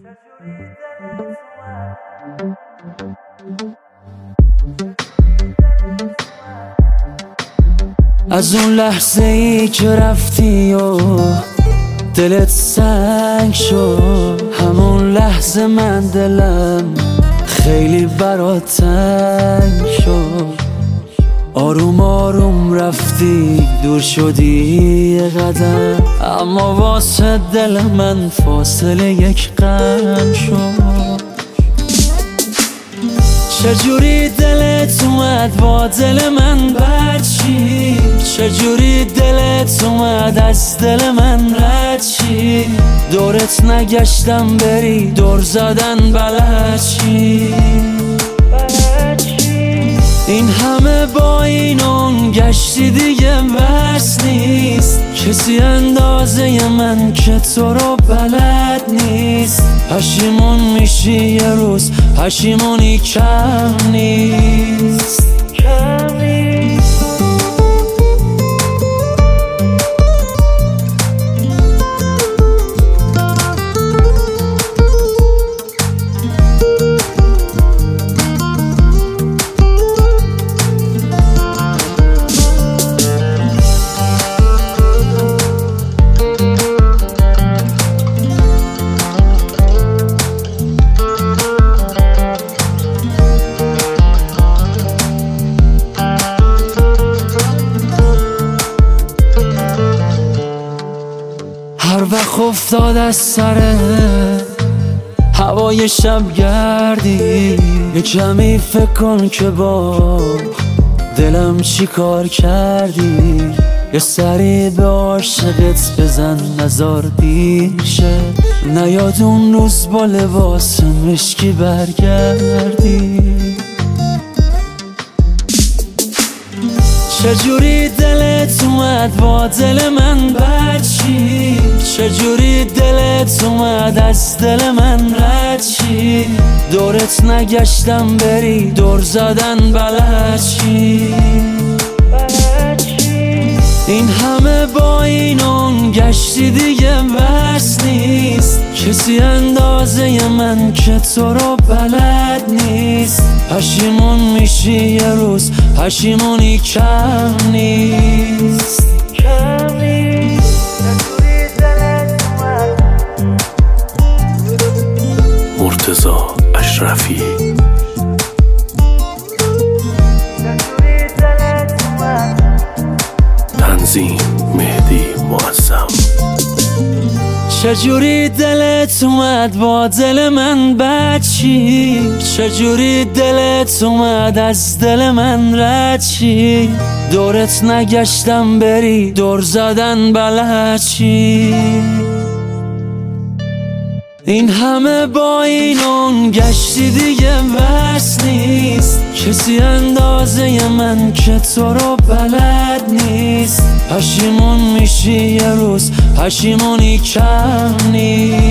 از اون لحظه ای که رفتی و دلت سنگ شد، همون لحظه من دلم خیلی برات تنگ شد. آروم آروم رفتی دور شدی یه قدم، اما واسه دل من فاصله یک قدم شد. چجوری دلت اومد با دل من برچی، چجوری دلت اومد از دل من رد چی، دورت نگشتم بری دور زدن بلد چی. این همه با این اون گشتی دیگه بس نیست، کسی اندازه من که تو رو بلد نیست. پشیمون میشی یه روز، پشیمونی کم نیست. هر وقت افتاد از سر هوای شب گردی، یه کمی فکر کن که با دلم چی کار کردی. یه سری به عاشقت بزن نزار دیر شه، نیاد اون روز با لباس مشکی برگردی. چجوری دلت اومد با دل من برچی، چجوری دلت اومد از دل من رد چی، دورت نگشتم بری دور زدن بلد چی. این همه با این اون گشتی دیگه بس نیست، کسی اندازه من که تو رو بلد نیست. پشیمون میشی یه روز، پشیمونی کم نیست. مرتضی اشرفی. تنظیم مهدی معظم. چجوری دلت اومد با دل من برچی، چجوری دلت اومد از دل من رد چی، دورت نگشتم بری دور زدن بلد چی. این همه با این اون گشتی دیگه بس نیست، کسی اندازه من که تو رو بلد نیست. پشیمون میشی یه روز، پشیمونی کم نیست.